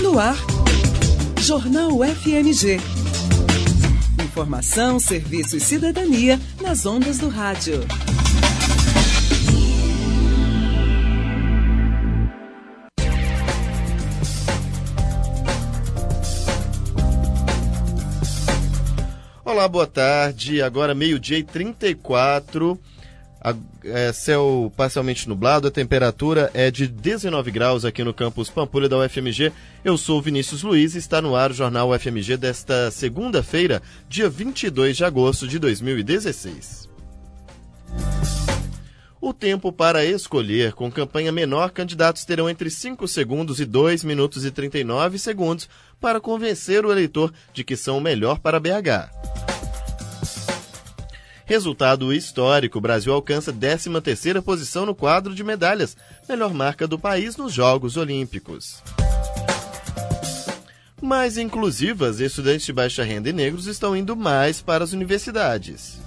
No ar, Jornal FMG. Informação, serviço e cidadania nas ondas do rádio. Olá, boa tarde. Agora 12h34. Céu parcialmente nublado, a temperatura é de 19 graus aqui no campus Pampulha da UFMG. Eu sou Vinícius Luiz e está no ar o Jornal UFMG desta segunda-feira, dia 22 de agosto de 2016. O tempo para escolher. Com campanha menor, candidatos terão entre 5 segundos e 2 minutos e 39 segundos para convencer o eleitor de que são o melhor para BH. Resultado histórico, o Brasil alcança 13ª posição no quadro de medalhas, melhor marca do país nos Jogos Olímpicos. Mais inclusivas, estudantes de baixa renda e negros estão indo mais para as universidades.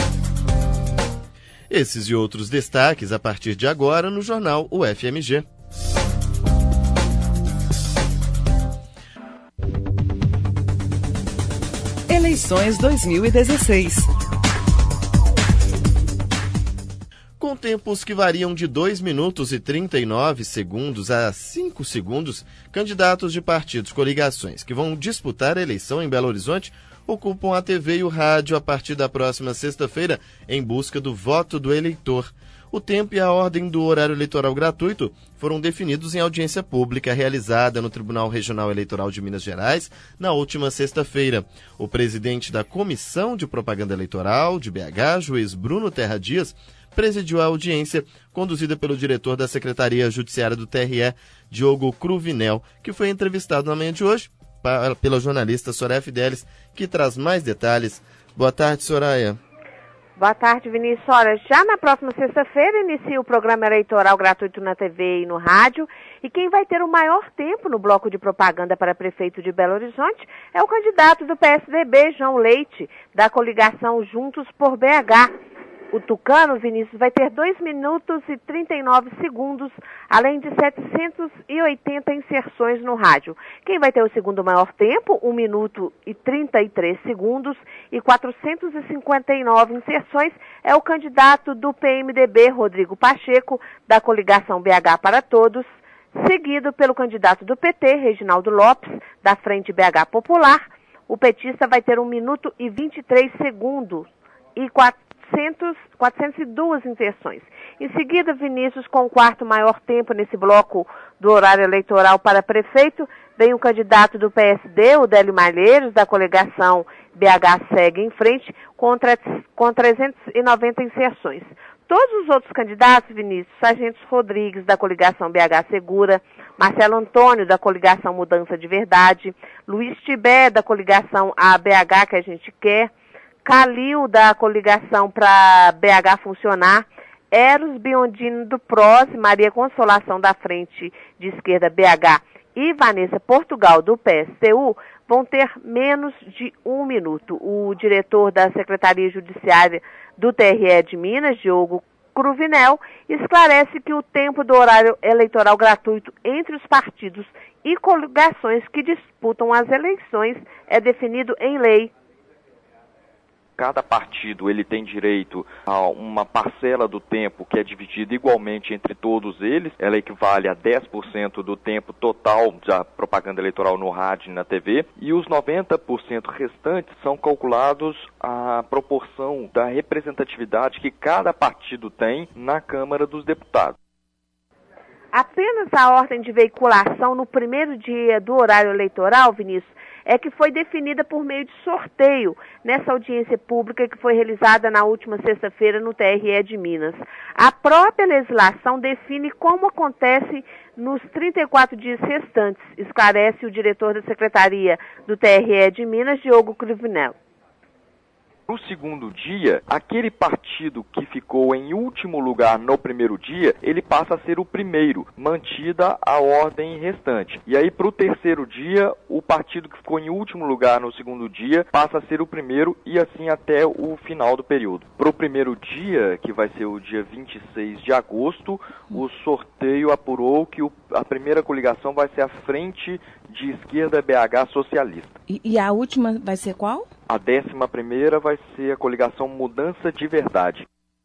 Esses e outros destaques a partir de agora no Jornal UFMG. Eleições 2016. Com tempos que variam de 2 minutos e 39 segundos a 5 segundos, candidatos de partidos coligações que vão disputar a eleição em Belo Horizonte ocupam a TV e o rádio a partir da próxima sexta-feira em busca do voto do eleitor. O tempo e a ordem do horário eleitoral gratuito foram definidos em audiência pública realizada no Tribunal Regional Eleitoral de Minas Gerais na última sexta-feira. O presidente da Comissão de Propaganda Eleitoral de BH, juiz Bruno Terra Dias, presidiu a audiência conduzida pelo diretor da Secretaria Judiciária do TRE, Diogo Cruvinel, que foi entrevistado na manhã de hoje pela jornalista Soraya Fidelis, que traz mais detalhes. Boa tarde, Soraya. Boa tarde, Vinícius. Olha, já na próxima sexta-feira inicia o programa eleitoral gratuito na TV e no rádio, e quem vai ter o maior tempo no bloco de propaganda para prefeito de Belo Horizonte é o candidato do PSDB, João Leite, da coligação Juntos por BH. O tucano, Vinícius, vai ter 2 minutos e 39 segundos, além de 780 inserções no rádio. Quem vai ter o segundo maior tempo, 1 minuto e 33 segundos e 459 inserções, é o candidato do PMDB, Rodrigo Pacheco, da coligação BH para Todos, seguido pelo candidato do PT, Reginaldo Lopes, da Frente BH Popular. O petista vai ter 1 minuto e 23 segundos e 402 inserções. Em seguida, Vinícius, com o quarto maior tempo nesse bloco do horário eleitoral para prefeito, vem o candidato do PSD, o Délio Malheiros, da coligação BH Segue em Frente, com 390 inserções. Todos os outros candidatos, Vinícius, Sargentos Rodrigues, da coligação BH Segura, Marcelo Antônio, da coligação Mudança de Verdade, Luiz Tibé, da coligação ABH, que a gente quer, Calil, da coligação para BH Funcionar, Eros Biondino do PROS, Maria Consolação da Frente de Esquerda BH e Vanessa Portugal do PSTU vão ter menos de 1 minuto. O diretor da Secretaria Judiciária do TRE de Minas, Diogo Cruvinel, esclarece que o tempo do horário eleitoral gratuito entre os partidos e coligações que disputam as eleições é definido em lei. Cada partido ele tem direito a uma parcela do tempo que é dividida igualmente entre todos eles. Ela equivale a 10% do tempo total da propaganda eleitoral no rádio e na TV. E os 90% restantes são calculados a proporção da representatividade que cada partido tem na Câmara dos Deputados. Apenas a ordem de veiculação no primeiro dia do horário eleitoral, Vinícius, é que foi definida por meio de sorteio nessa audiência pública que foi realizada na última sexta-feira no TRE de Minas. A própria legislação define como acontece nos 34 dias restantes, esclarece o diretor da Secretaria do TRE de Minas, Diogo Cruvinel. No segundo dia, aquele partido que ficou em último lugar no primeiro dia, ele passa a ser o primeiro, mantida a ordem restante. E aí, para o terceiro dia, o partido que ficou em último lugar no segundo dia passa a ser o primeiro e assim até o final do período. Para o primeiro dia, que vai ser o dia 26 de agosto, o sorteio apurou que a primeira coligação vai ser a Frente de Esquerda BH Socialista. E a última vai ser qual? A 11ª vai ser a coligação Mudança de Verdade.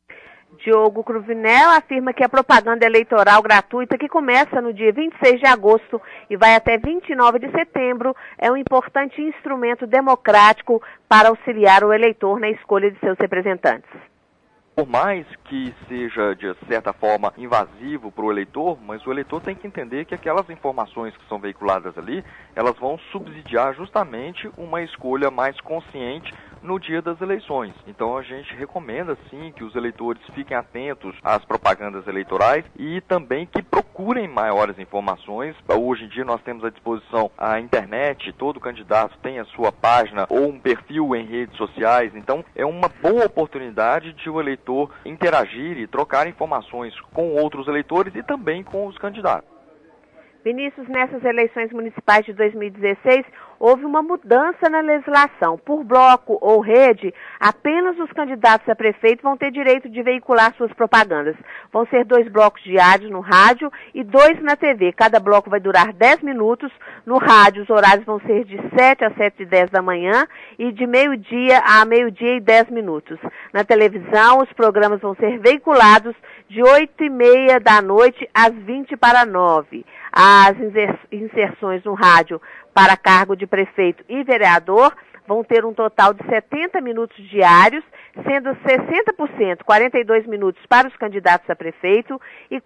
Diogo Cruvinel afirma que a propaganda eleitoral gratuita, que começa no dia 26 de agosto e vai até 29 de setembro, é um importante instrumento democrático para auxiliar o eleitor na escolha de seus representantes. Por mais que seja, de certa forma, invasivo para o eleitor, mas o eleitor tem que entender que aquelas informações que são veiculadas ali, elas vão subsidiar justamente uma escolha mais consciente no dia das eleições. Então a gente recomenda, sim, que os eleitores fiquem atentos às propagandas eleitorais e também que procurem maiores informações. Hoje em dia nós temos à disposição a internet, todo candidato tem a sua página ou um perfil em redes sociais, então é uma boa oportunidade de o eleitor interagir e trocar informações com outros eleitores e também com os candidatos. Vinícius, nessas eleições municipais de 2016, houve uma mudança na legislação. Por bloco ou rede, apenas os candidatos a prefeito vão ter direito de veicular suas propagandas. Vão ser 2 blocos diários no rádio e 2 na TV. Cada bloco vai durar 10 minutos. No rádio, os horários vão ser de 7 a 7h10 da manhã e de meio-dia a meio-dia e 10 minutos. Na televisão, os programas vão ser veiculados de 8h30 da noite às 20h49. As inserções no rádio para cargo de prefeito e vereador vão ter um total de 70 minutos diários, sendo 60%, 42 minutos para os candidatos a prefeito e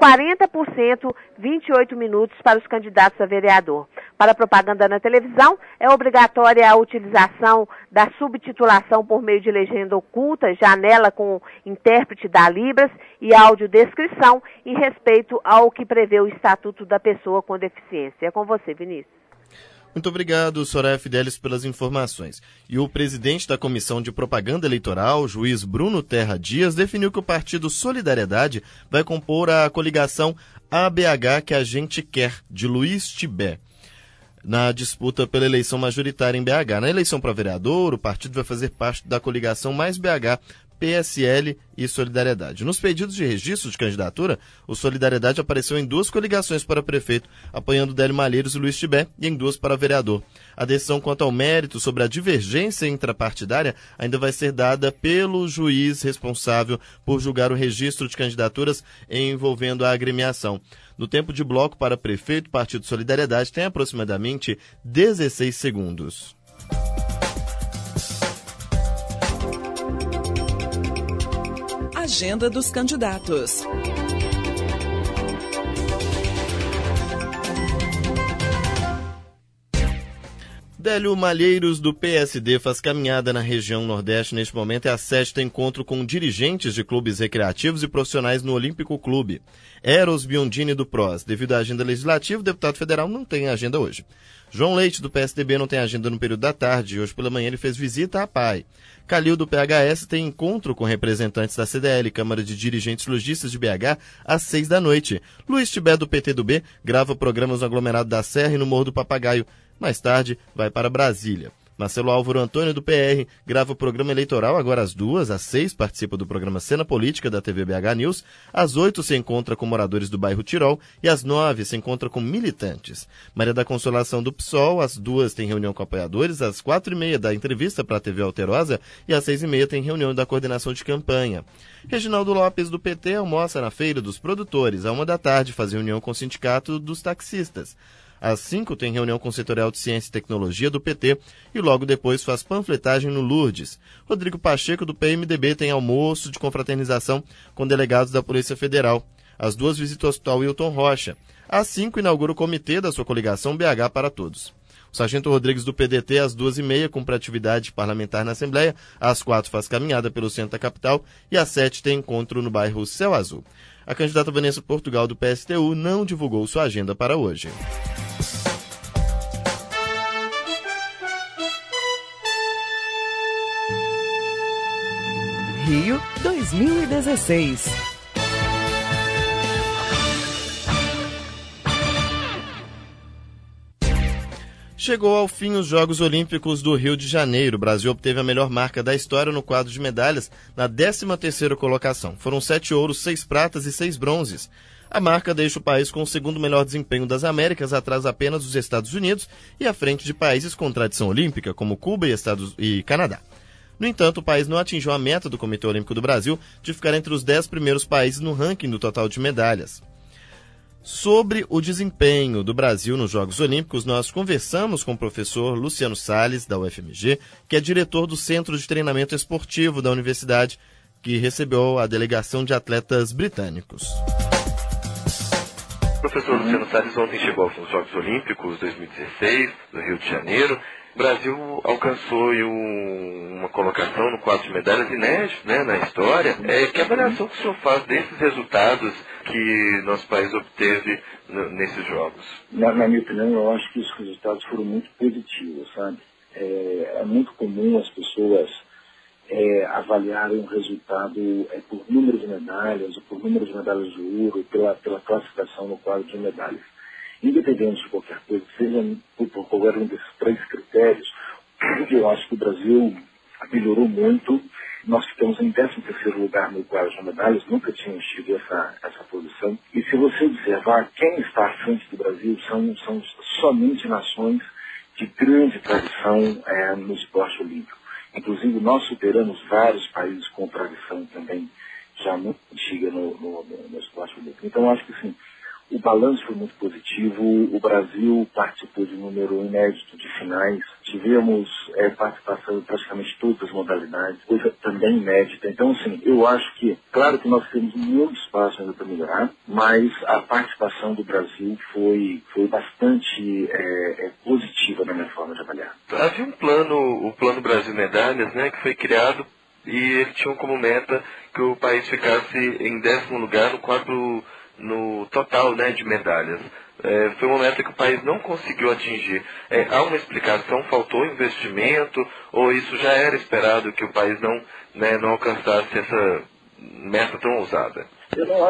40%, 28 minutos para os candidatos a vereador. Para a propaganda na televisão, é obrigatória a utilização da subtitulação por meio de legenda oculta, janela com intérprete da Libras e audiodescrição em respeito ao que prevê o Estatuto da Pessoa com Deficiência. É com você, Vinícius. Muito obrigado, Soraya Fidelis, pelas informações. E o presidente da Comissão de Propaganda Eleitoral, juiz Bruno Terra Dias, definiu que o partido Solidariedade vai compor a coligação ABH que a gente quer, de Luiz Tibé, na disputa pela eleição majoritária em BH. Na eleição para vereador, o partido vai fazer parte da coligação Mais BH, PSL e Solidariedade. Nos pedidos de registro de candidatura, o Solidariedade apareceu em 2 coligações para prefeito, apoiando Délio Malheiros e Luiz Tibé, e em 2 para vereador. A decisão quanto ao mérito sobre a divergência intrapartidária ainda vai ser dada pelo juiz responsável por julgar o registro de candidaturas envolvendo a agremiação. No tempo de bloco para prefeito, o Partido Solidariedade tem aproximadamente 16 segundos. Agenda dos candidatos. Délio Malheiros, do PSD, faz caminhada na região Nordeste. Neste momento é a 7º encontro com dirigentes de clubes recreativos e profissionais no Olímpico Clube. Eros Biondini, do PROS. Devido à agenda legislativa, o deputado federal não tem agenda hoje. João Leite, do PSDB, não tem agenda no período da tarde e hoje pela manhã ele fez visita à PAI. Calil, do PHS, tem encontro com representantes da CDL, Câmara de Dirigentes Logistas de BH, às 6 da noite. Luiz Tibé, do PTdoB, grava programas no aglomerado da Serra e no Morro do Papagaio. Mais tarde, vai para Brasília. Marcelo Álvaro Antônio, do PR, grava o programa eleitoral agora às 2, às 6, participa do programa Cena Política da TV BH News, às 8 se encontra com moradores do bairro Tirol e às 9 se encontra com militantes. Maria da Consolação, do PSOL, às 2 tem reunião com apoiadores, às 4h30 dá entrevista para a TV Alterosa e às 6h30 tem reunião da coordenação de campanha. Reginaldo Lopes, do PT, almoça na Feira dos Produtores, à 1 da tarde faz reunião com o Sindicato dos Taxistas. Às 5 tem reunião com o Setorial de Ciência e Tecnologia do PT e logo depois faz panfletagem no Lourdes. Rodrigo Pacheco, do PMDB, tem almoço de confraternização com delegados da Polícia Federal. Às 2 visita o Hospital Wilton Rocha. Às 5 inaugura o comitê da sua coligação BH para Todos. O Sargento Rodrigues, do PDT, às 2h30 cumpre atividade parlamentar na Assembleia. Às 4 faz caminhada pelo centro da capital e às 7 tem encontro no bairro Céu Azul. A candidata Vanessa Portugal, do PSTU, não divulgou sua agenda para hoje. Rio 2016. Chegou ao fim os Jogos Olímpicos do Rio de Janeiro. O Brasil obteve a melhor marca da história no quadro de medalhas, na 13ª colocação. Foram 7 ouros, 6 pratas e 6 bronzes. A marca deixa o país com o segundo melhor desempenho das Américas, atrás apenas dos Estados Unidos e à frente de países com tradição olímpica, como Cuba e Canadá. No entanto, o país não atingiu a meta do Comitê Olímpico do Brasil de ficar entre os 10 primeiros países no ranking do total de medalhas. Sobre o desempenho do Brasil nos Jogos Olímpicos, nós conversamos com o professor Luciano Salles, da UFMG, que é diretor do Centro de Treinamento Esportivo da Universidade, que recebeu a delegação de atletas britânicos. O professor Luciano Salles ontem chegou aos Jogos Olímpicos 2016, no Rio de Janeiro. O Brasil alcançou uma colocação no quadro de medalhas inédito, né, na história. Que avaliação que o senhor faz desses resultados que nosso país obteve nesses Jogos? Na minha opinião, eu acho que os resultados foram muito positivos, sabe? É muito comum as pessoas avaliarem o resultado por número de medalhas, ou por número de medalhas de ouro, pela classificação no quadro de medalhas. Independente de qualquer coisa, seja por qualquer um desses 3 critérios, eu acho que o Brasil melhorou muito. Nós ficamos em 13º lugar no quadro de medalhas, nunca tínhamos tido essa posição. E se você observar, quem está à frente do Brasil são somente nações de grande tradição no esporte olímpico. Inclusive, nós superamos vários países com tradição também já muito antiga no esporte olímpico. Então, eu acho que sim, o balanço foi muito positivo. O Brasil participou de um número inédito de finais. Tivemos participação em praticamente todas as modalidades, coisa também inédita. Então, assim, eu acho que, claro que nós temos muito espaço ainda para melhorar, mas a participação do Brasil foi bastante positiva na minha forma de avaliar. Havia o Plano Brasil Medalhas, né, que foi criado e ele tinha como meta que o país ficasse em 10º lugar no quadro no total, né, de medalhas. Foi uma meta que o país não conseguiu atingir. Há uma explicação? Faltou investimento? Ou isso já era esperado que o país não alcançasse essa meta tão ousada? Eu não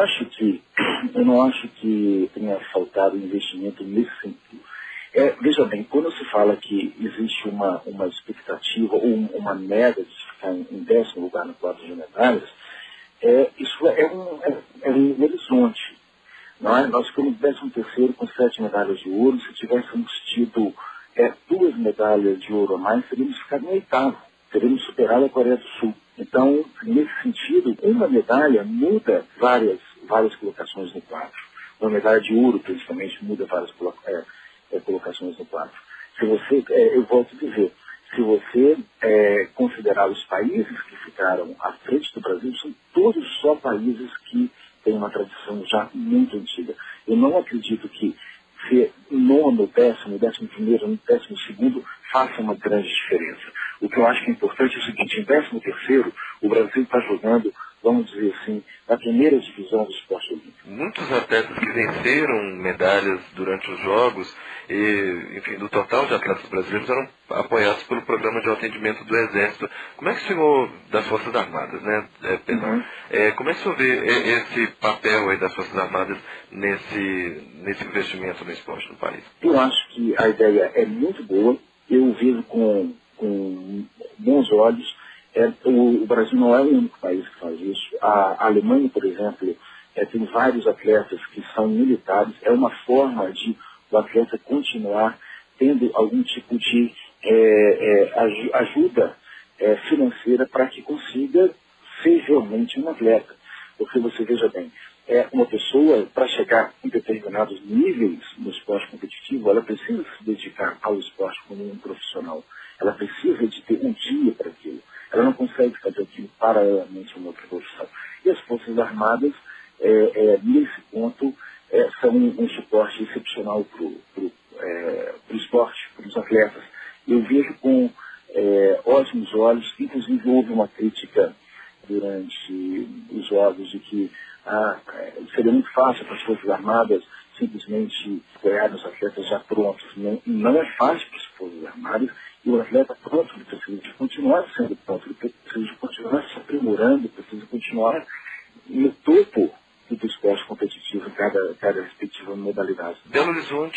acho que tenha faltado investimento nesse sentido. Veja bem, quando se fala que existe uma expectativa ou uma meta de ficar em 10º lugar no quadro de medalhas, isso é um horizonte. Não é? Nós ficamos 13º com 7 medalhas de ouro. Se tivéssemos tido 2 medalhas de ouro a mais, teríamos ficado em 8º. Teríamos superado a Coreia do Sul. Então, nesse sentido, uma medalha muda várias colocações no quadro. Uma medalha de ouro, principalmente, muda várias colocações no quadro. Se você, eu volto a dizer, se você considerar os países que ficaram à frente do Brasil, são todos só países que têm uma tradição já muito antiga. Eu não acredito que ser 9º, 10º, 11º, 12º faça uma grande diferença. O que eu acho que é importante é o seguinte: em 13º, o Brasil está jogando, vamos dizer assim, na primeira divisão do esporte olímpico. Muitos atletas que venceram medalhas durante os Jogos, enfim, do total de atletas brasileiros, eram apoiados pelo programa de atendimento do Exército. Como é que o senhor, das Forças Armadas, né, Pedro? Como é que o senhor vê esse papel aí das Forças Armadas nesse investimento no esporte no país? Eu acho que a ideia é muito boa. Eu vejo com bons olhos. O Brasil não é o único país que faz isso. A Alemanha, por exemplo, tem vários atletas que são militares. É uma forma de o atleta continuar tendo algum tipo de ajuda financeira para que consiga ser realmente um atleta. Porque você veja bem, uma pessoa, para chegar em determinados níveis no esporte competitivo, ela precisa se dedicar ao esporte como um profissional. Ela precisa de ter um dia para aquilo. Ela não consegue fazer aquilo paralelamente a uma outra profissão. E as Forças Armadas, nesse ponto, são um suporte excepcional para o esporte, para os atletas. Eu vejo com ótimos olhos. Inclusive, houve uma crítica durante os Jogos de que seria muito fácil para as Forças Armadas simplesmente apoiar os atletas já prontos. Não é fácil para as Forças Armadas. E o atleta pronto, ele precisa de continuar sendo pronto, ele precisa de continuar se aprimorando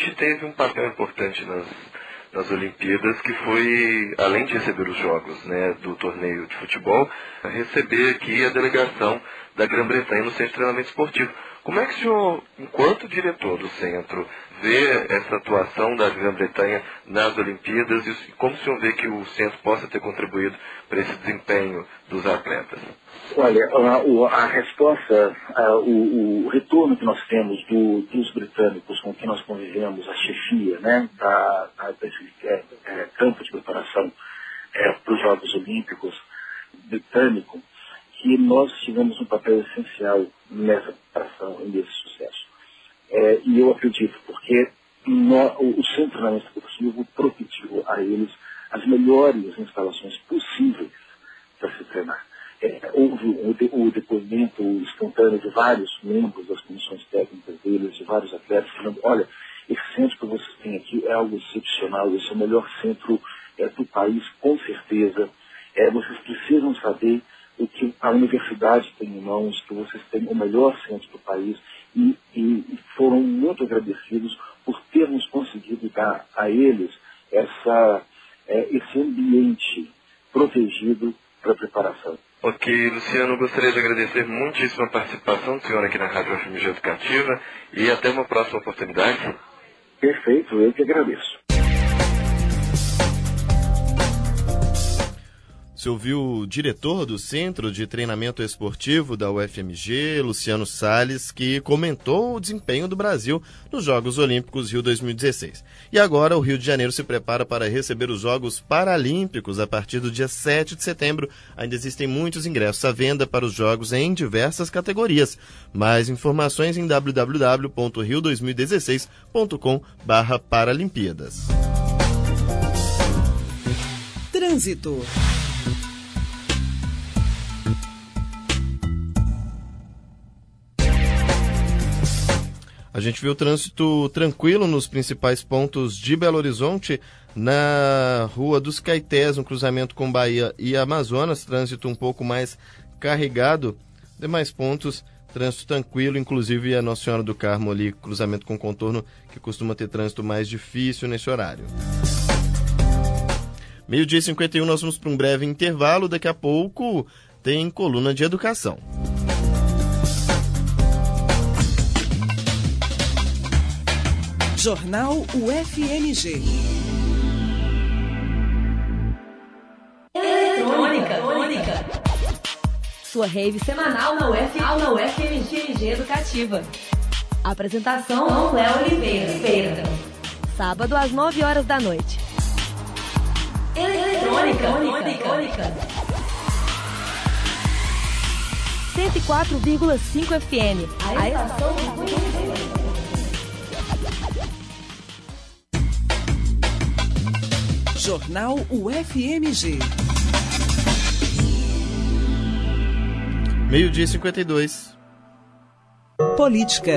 esporte teve um papel importante nas Olimpíadas, que foi, além de receber os jogos, né, do torneio de futebol, receber aqui a delegação da Grã-Bretanha no Centro de Treinamento Esportivo. Como é que o senhor, enquanto diretor do centro, vê essa atuação da Grã-Bretanha nas Olimpíadas e como o senhor vê que o centro possa ter contribuído para esse desempenho dos atletas? Olha, a resposta, o retorno que nós temos dos britânicos com quem nós convivemos, a chefia, né, desse campo de preparação para os Jogos Olímpicos britânico, que nós tivemos um papel essencial nessa preparação e nesse sucesso. E eu acredito, porque o Centro de Treinamento Esportivo propiciou a eles as melhores instalações possíveis para se treinar. Houve o depoimento espontâneo de vários membros das comissões técnicas deles, de vários atletas, falando, olha, esse centro que vocês têm aqui é algo excepcional, esse é o melhor centro do país, com certeza. Vocês precisam saber o que a universidade tem em mãos, que vocês têm o melhor centro do país, e foram muito agradecidos por termos conseguido dar a eles esse ambiente protegido para a preparação. Ok, Luciano, gostaria de agradecer muitíssimo a participação do senhor aqui na Rádio UFMG Educativa e até uma próxima oportunidade. Perfeito, eu que agradeço. Você ouviu o diretor do Centro de Treinamento Esportivo da UFMG, Luciano Salles, que comentou o desempenho do Brasil nos Jogos Olímpicos Rio 2016. E agora o Rio de Janeiro se prepara para receber os Jogos Paralímpicos a partir do dia 7 de setembro. Ainda existem muitos ingressos à venda para os Jogos em diversas categorias. Mais informações em www.rio2016.com/paralimpíadas. Trânsito. A gente viu o trânsito tranquilo nos principais pontos de Belo Horizonte, na Rua dos Caetés, no cruzamento com Bahia e Amazonas, trânsito um pouco mais carregado. Demais pontos, trânsito tranquilo, inclusive a Nossa Senhora do Carmo ali, cruzamento com contorno, que costuma ter trânsito mais difícil nesse horário. 12h51, nós vamos para um breve intervalo, daqui a pouco tem coluna de educação. Jornal UFMG. Eletrônica. Sua rave semanal na UFMG Educativa. Apresentação Cléo Oliveira. Sábado às 9 horas da noite. Eletrônica. 104,5 FM. A estação de Jornal UFMG. 12h52. Política.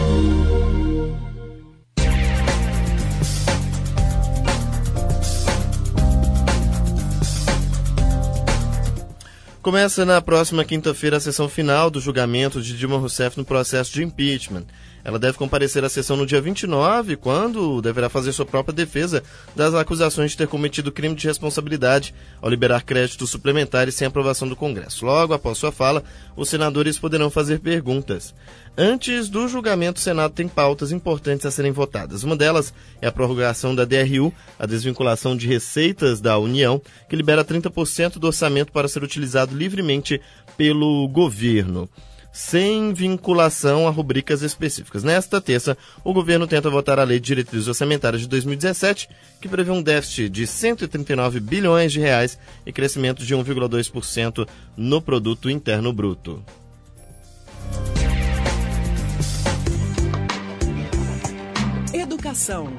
Começa na próxima quinta-feira a sessão final do julgamento de Dilma Rousseff no processo de impeachment. Ela deve comparecer à sessão no dia 29, quando deverá fazer sua própria defesa das acusações de ter cometido crime de responsabilidade ao liberar créditos suplementares sem aprovação do Congresso. Logo após sua fala, os senadores poderão fazer perguntas. Antes do julgamento, o Senado tem pautas importantes a serem votadas. Uma delas é a prorrogação da DRU, a desvinculação de receitas da União, que libera 30% do orçamento para ser utilizado livremente pelo governo, sem vinculação a rubricas específicas. Nesta terça, o governo tenta votar a Lei de Diretrizes Orçamentárias de 2017, que prevê um déficit de 139 bilhões de reais e crescimento de 1,2% no Produto Interno Bruto. Educação.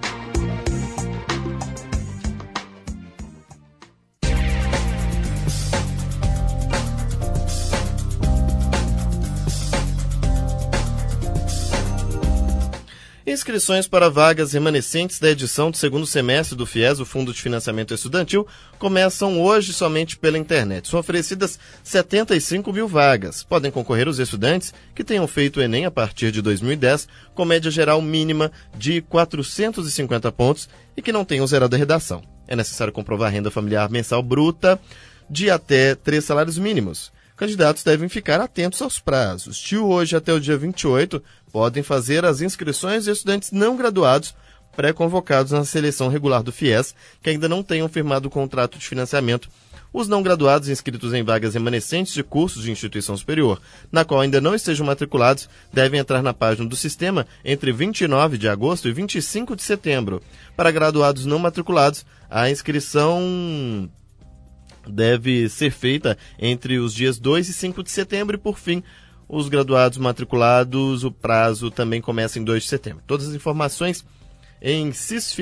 Inscrições para vagas remanescentes da edição do segundo semestre do FIES, o Fundo de Financiamento Estudantil, começam hoje somente pela internet. São oferecidas 75 mil vagas. Podem concorrer os estudantes que tenham feito o Enem a partir de 2010, com média geral mínima de 450 pontos e que não tenham zerado a redação. É necessário comprovar a renda familiar mensal bruta de até 3 salários mínimos. Candidatos devem ficar atentos aos prazos. De hoje até o dia 28, podem fazer as inscrições de estudantes não graduados pré-convocados na seleção regular do FIES, que ainda não tenham firmado o contrato de financiamento. Os não graduados inscritos em vagas remanescentes de cursos de instituição superior, na qual ainda não estejam matriculados, devem entrar na página do sistema entre 29 de agosto e 25 de setembro. Para graduados não matriculados, a inscrição deve ser feita entre os dias 2 e 5 de setembro e, por fim, os graduados matriculados, o prazo também começa em 2 de setembro. Todas as informações em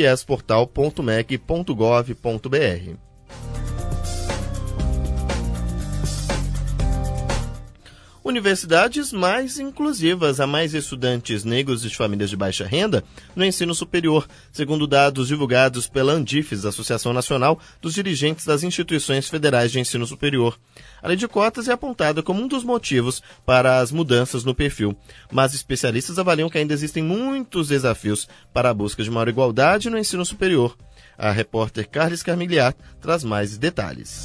cisfiesportal.mec.gov.br. Universidades mais inclusivas, há mais estudantes negros e de famílias de baixa renda no ensino superior, segundo dados divulgados pela Andifes, Associação Nacional dos Dirigentes das Instituições Federais de Ensino Superior. A lei de cotas é apontada como um dos motivos para as mudanças no perfil, mas especialistas avaliam que ainda existem muitos desafios para a busca de maior igualdade no ensino superior. A repórter Carles Carmigliar traz mais detalhes.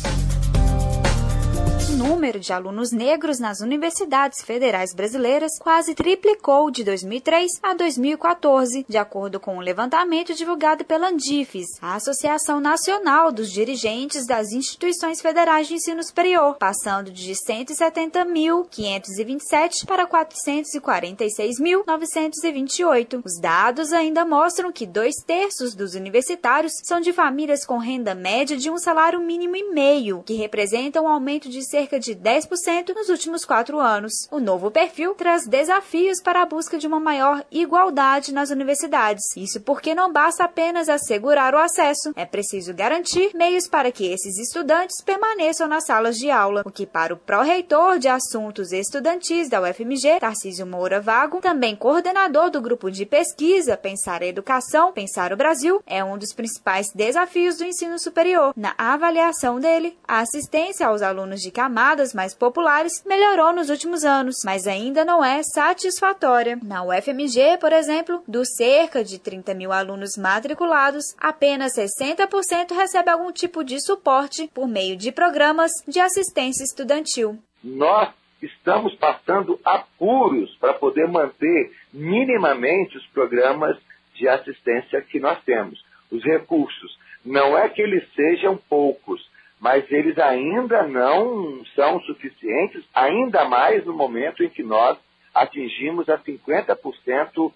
O número de alunos negros nas universidades federais brasileiras quase triplicou de 2003 a 2014, de acordo com um levantamento divulgado pela Andifes, a Associação Nacional dos Dirigentes das Instituições Federais de Ensino Superior, passando de 170.527 para 446.928. Os dados ainda mostram que 2/3 dos universitários são de famílias com renda média de um salário mínimo e meio, que representa um aumento de cerca de 10% nos últimos 4 anos. O novo perfil traz desafios para a busca de uma maior igualdade nas universidades. Isso porque não basta apenas assegurar o acesso, é preciso garantir meios para que esses estudantes permaneçam nas salas de aula, o que para o pró-reitor de assuntos estudantis da UFMG, Tarcísio Moura Vago, também coordenador do grupo de pesquisa Pensar a Educação, Pensar o Brasil, é um dos principais desafios do ensino superior. Na avaliação dele, a assistência aos alunos de camadas mais populares melhorou nos últimos anos, mas ainda não é satisfatória. Na UFMG, por exemplo, dos cerca de 30 mil alunos matriculados, apenas 60% recebe algum tipo de suporte por meio de programas de assistência estudantil. Nós estamos passando apuros para poder manter minimamente os programas de assistência que nós temos. Os recursos, não é que eles sejam poucos, mas eles ainda não são suficientes, ainda mais no momento em que nós atingimos a 50%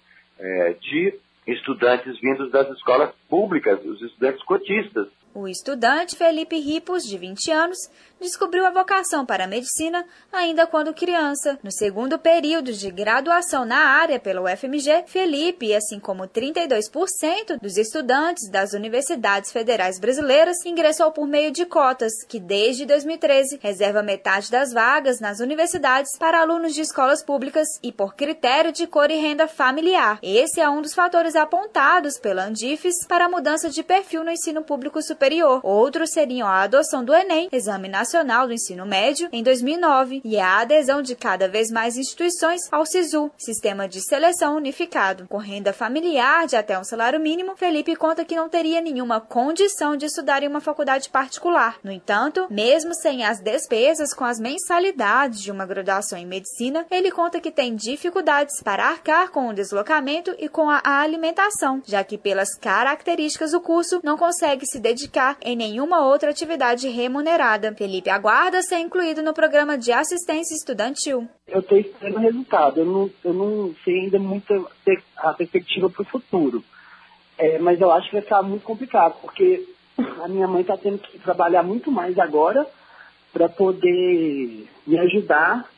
de estudantes vindos das escolas públicas, os estudantes cotistas. O estudante Felipe Ripos, de 20 anos, descobriu a vocação para a medicina ainda quando criança. No segundo período de graduação na área pela UFMG, Felipe, assim como 32% dos estudantes das universidades federais brasileiras, ingressou por meio de cotas, que desde 2013 reserva metade das vagas nas universidades para alunos de escolas públicas e por critério de cor e renda familiar. Esse é um dos fatores apontados pela Andifes para a mudança de perfil no ensino público superior. Outros seriam a adoção do Enem, Exame Nacional do Ensino Médio, em 2009, e a adesão de cada vez mais instituições ao SISU, Sistema de Seleção Unificado. Com renda familiar de até um salário mínimo, Felipe conta que não teria nenhuma condição de estudar em uma faculdade particular. No entanto, mesmo sem as despesas com as mensalidades de uma graduação em medicina, ele conta que tem dificuldades para arcar com o deslocamento e com a alimentação, já que pelas características do curso não consegue se dedicar em nenhuma outra atividade remunerada. Felipe aguarda ser incluído no programa de assistência estudantil. Eu estou esperando o resultado. Eu não sei ainda muito a perspectiva para o futuro. Mas eu acho que vai ficar muito complicado, porque a minha mãe está tendo que trabalhar muito mais agora para poder me ajudar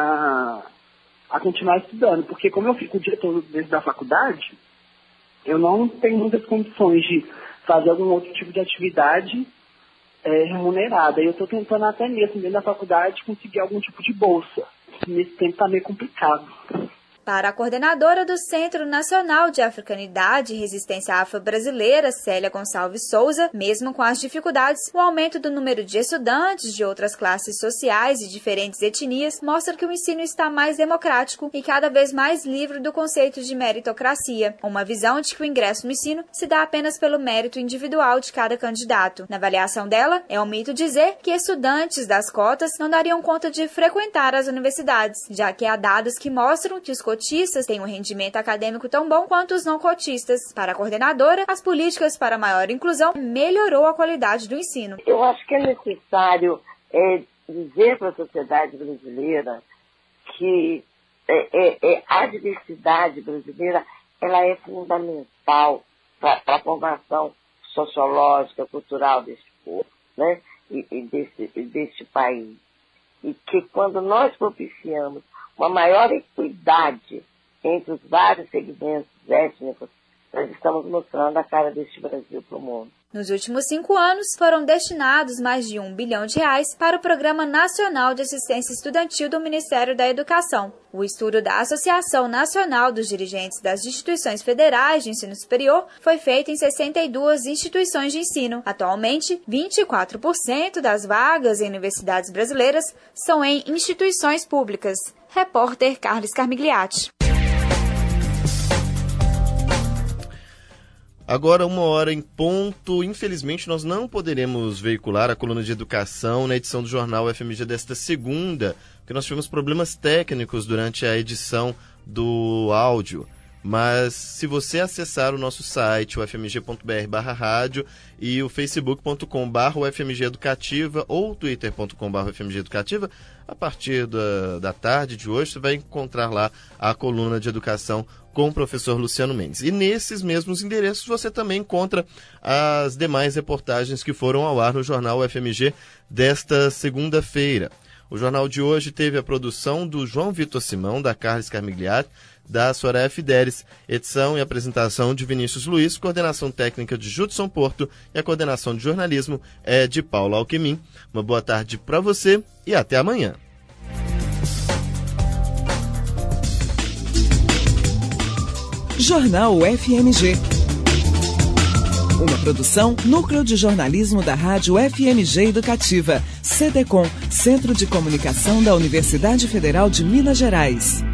a continuar estudando. Porque como eu fico o dia todo dentro da faculdade, eu não tenho muitas condições de fazer algum outro tipo de atividade remunerada. E eu estou tentando até mesmo, dentro da faculdade, conseguir algum tipo de bolsa. Nesse tempo está meio complicado. Para a coordenadora do Centro Nacional de Africanidade e Resistência Afro-Brasileira, Célia Gonçalves Souza, mesmo com as dificuldades, o aumento do número de estudantes de outras classes sociais e diferentes etnias mostra que o ensino está mais democrático e cada vez mais livre do conceito de meritocracia, uma visão de que o ingresso no ensino se dá apenas pelo mérito individual de cada candidato. Na avaliação dela, é um mito dizer que estudantes das cotas não dariam conta de frequentar as universidades, já que há dados que mostram que os cotistas têm um rendimento acadêmico tão bom quanto os não cotistas. Para a coordenadora, as políticas para maior inclusão melhorou a qualidade do ensino. Eu acho que é necessário dizer para a sociedade brasileira que a diversidade brasileira ela é fundamental para a formação sociológica, cultural deste povo, né? e deste país. E que quando nós propiciamos uma maior equidade entre os vários segmentos étnicos, nós estamos mostrando a cara deste Brasil para o mundo. Nos últimos 5 anos, foram destinados mais de R$1 bilhão para o Programa Nacional de Assistência Estudantil do Ministério da Educação. O estudo da Associação Nacional dos Dirigentes das Instituições Federais de Ensino Superior foi feito em 62 instituições de ensino. Atualmente, 24% das vagas em universidades brasileiras são em instituições públicas. Repórter Carlos Carmigliati. Agora, 1h em ponto. Infelizmente, nós não poderemos veicular a coluna de educação na edição do Jornal FMG desta segunda, porque nós tivemos problemas técnicos durante a edição do áudio. Mas se você acessar o nosso site, o fmg.br/rádio, e o facebook.com/ufmgeeducativa ou twitter.com/ufmgeeducativa, a partir da tarde de hoje, você vai encontrar lá a coluna de educação com o professor Luciano Mendes. E nesses mesmos endereços você também encontra as demais reportagens que foram ao ar no Jornal FMG desta segunda-feira. O jornal de hoje teve a produção do João Vitor Simão, da Carlos Carmigliati, da Soraya Fidelis, edição e apresentação de Vinícius Luiz, coordenação técnica de Judson Porto e a coordenação de jornalismo é de Paulo Alquemin. Uma boa tarde para você e até amanhã. Jornal FMG. Uma produção Núcleo de Jornalismo da Rádio FMG Educativa, CDCom, Centro de Comunicação da Universidade Federal de Minas Gerais.